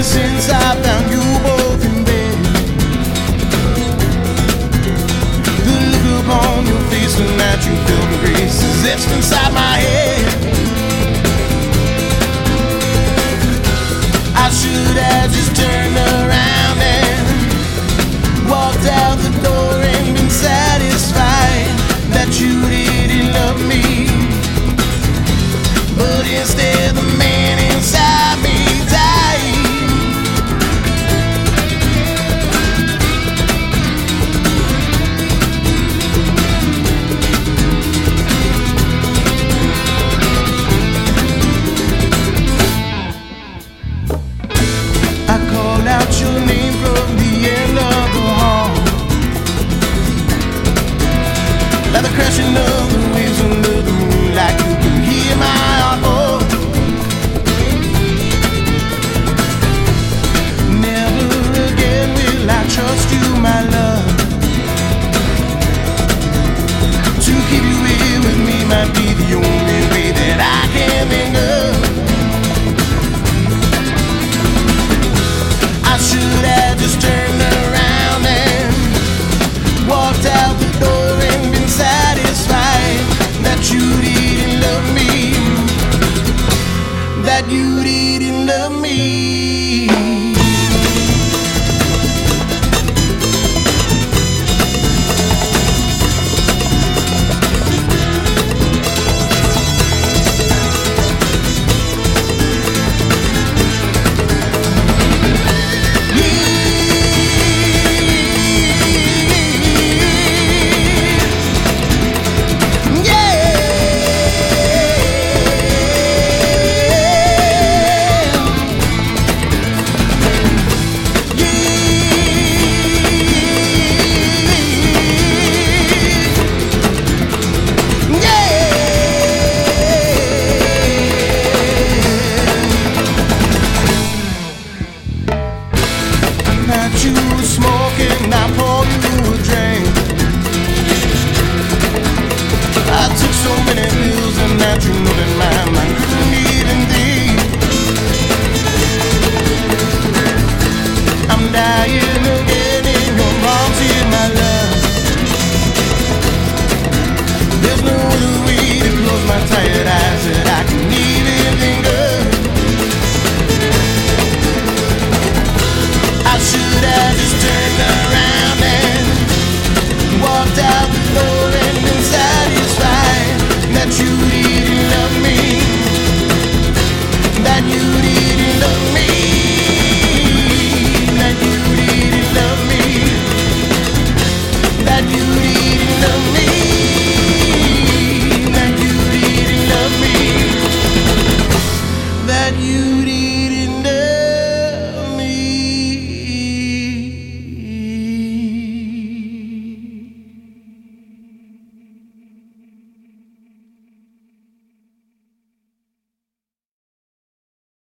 since I found you both in bed. The look upon your face and that you felt the grace is etched inside my head. I should have just turned around and walked out the door and been satisfied that you didn't love me. But instead the man inside me died. I called out your name from the end of the hall, like the crashing of the waves under the moonlight. You can hear my heart fall. Never again will I trust you, my love. To keep you here with me might be the only way that I can think of. I should have just turned around and walked out the door and been satisfied that you didn't love me, that you didn't love me.